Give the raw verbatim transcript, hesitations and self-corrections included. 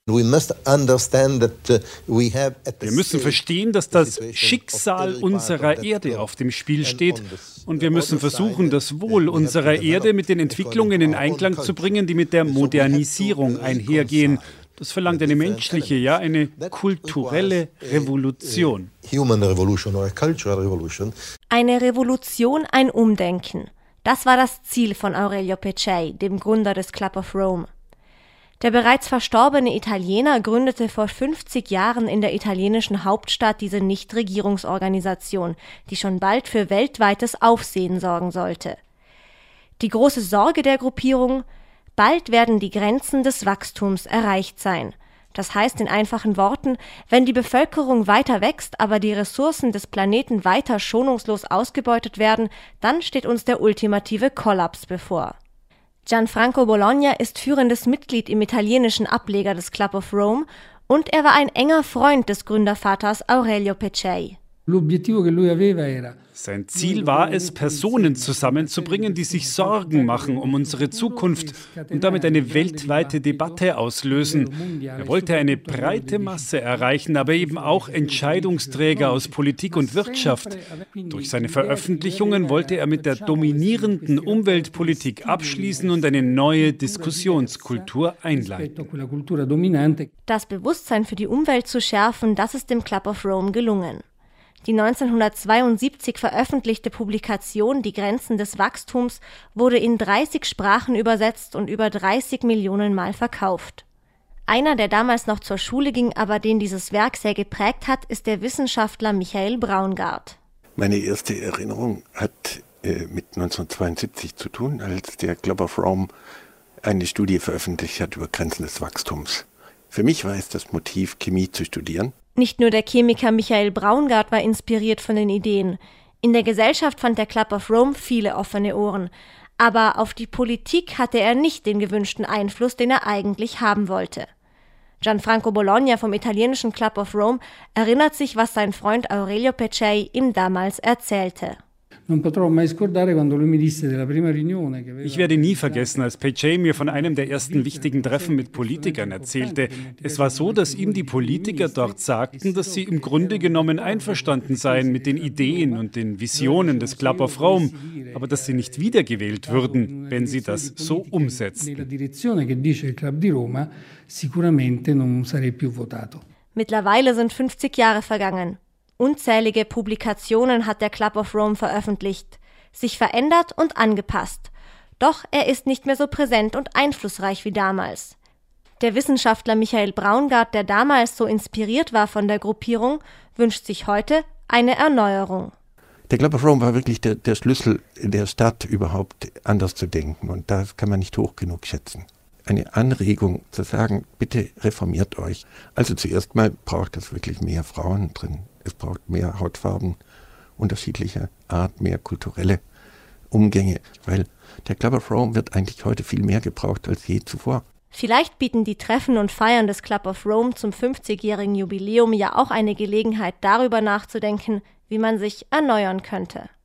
Wir müssen verstehen, dass das Schicksal unserer Erde auf dem Spiel steht. Und wir müssen versuchen, das Wohl unserer Erde mit den Entwicklungen in Einklang zu bringen, die mit der Modernisierung einhergehen. Das verlangt eine menschliche, ja, eine kulturelle Revolution. Eine Revolution, ein Umdenken. Das war das Ziel von Aurelio Peccei, dem Gründer des Club of Rome. Der bereits verstorbene Italiener gründete vor fünfzig Jahren in der italienischen Hauptstadt diese Nichtregierungsorganisation, die schon bald für weltweites Aufsehen sorgen sollte. Die große Sorge der Gruppierung: bald werden die Grenzen des Wachstums erreicht sein. Das heißt in einfachen Worten, wenn die Bevölkerung weiter wächst, aber die Ressourcen des Planeten weiter schonungslos ausgebeutet werden, dann steht uns der ultimative Kollaps bevor. Gianfranco Bologna ist führendes Mitglied im italienischen Ableger des Club of Rome und er war ein enger Freund des Gründervaters Aurelio Peccei. Sein Ziel war es, Personen zusammenzubringen, die sich Sorgen machen um unsere Zukunft und damit eine weltweite Debatte auslösen. Er wollte eine breite Masse erreichen, aber eben auch Entscheidungsträger aus Politik und Wirtschaft. Durch seine Veröffentlichungen wollte er mit der dominierenden Umweltpolitik abschließen und eine neue Diskussionskultur einleiten. Das Bewusstsein für die Umwelt zu schärfen, das ist dem Club of Rome gelungen. Die neunzehnhundertzweiundsiebzig veröffentlichte Publikation »Die Grenzen des Wachstums« wurde in dreißig Sprachen übersetzt und über dreißig Millionen Mal verkauft. Einer, der damals noch zur Schule ging, aber den dieses Werk sehr geprägt hat, ist der Wissenschaftler Michael Braungart. Meine erste Erinnerung hat äh, mit neunzehnhundertzweiundsiebzig zu tun, als der Club of Rome eine Studie veröffentlicht hat über Grenzen des Wachstums. Für mich war es das Motiv, Chemie zu studieren. Nicht nur der Chemiker Michael Braungart war inspiriert von den Ideen. In der Gesellschaft fand der Club of Rome viele offene Ohren. Aber auf die Politik hatte er nicht den gewünschten Einfluss, den er eigentlich haben wollte. Gianfranco Bologna vom italienischen Club of Rome erinnert sich, was sein Freund Aurelio Peccei ihm damals erzählte. Ich werde nie vergessen, als Peccei mir von einem der ersten wichtigen Treffen mit Politikern erzählte. Es war so, dass ihm die Politiker dort sagten, dass sie im Grunde genommen einverstanden seien mit den Ideen und den Visionen des Club of Rome, aber dass sie nicht wiedergewählt würden, wenn sie das so umsetzten. Mittlerweile sind fünfzig Jahre vergangen. Unzählige Publikationen hat der Club of Rome veröffentlicht, sich verändert und angepasst. Doch er ist nicht mehr so präsent und einflussreich wie damals. Der Wissenschaftler Michael Braungart, der damals so inspiriert war von der Gruppierung, wünscht sich heute eine Erneuerung. Der Club of Rome war wirklich der, der Schlüssel der Stadt, überhaupt anders zu denken. Und das kann man nicht hoch genug schätzen. Eine Anregung zu sagen, bitte reformiert euch. Also zuerst mal braucht es wirklich mehr Frauen drin. Es braucht mehr Hautfarben, unterschiedlicher Art, mehr kulturelle Umgänge, weil der Club of Rome wird eigentlich heute viel mehr gebraucht als je zuvor. Vielleicht bieten die Treffen und Feiern des Club of Rome zum fünfzigjährigen Jubiläum ja auch eine Gelegenheit, darüber nachzudenken, wie man sich erneuern könnte.